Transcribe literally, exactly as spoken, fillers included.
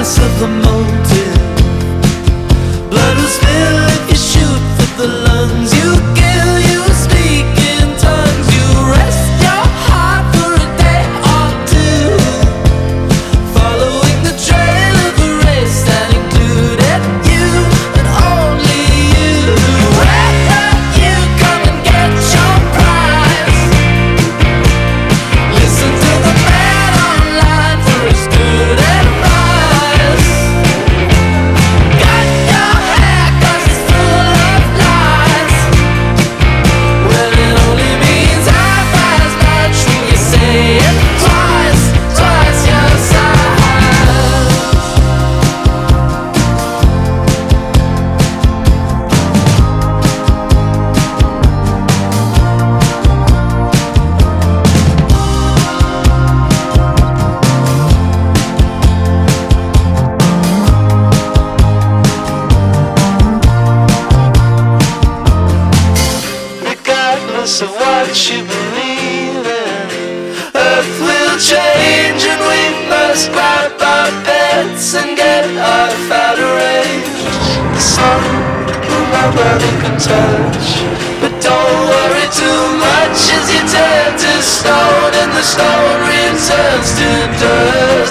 regardless of the motive. Blood will spill if you shoot for the lungs. You kill, you speak in tongues. You rest your heart for a day or two, following the trail of a race that included you and only you. Wrap up, you come and get your prize. Listen to the man online for his good advice. Got your hair 'cause it's full of lies. Well, it only means half as much when you say it twice, twice your size. Regardless of what you believe in, Earth will change and we must grab our beds and get off out of range. The sun who my brother can touch, but don't worry too much as you turn to stone and the stone returns to dust.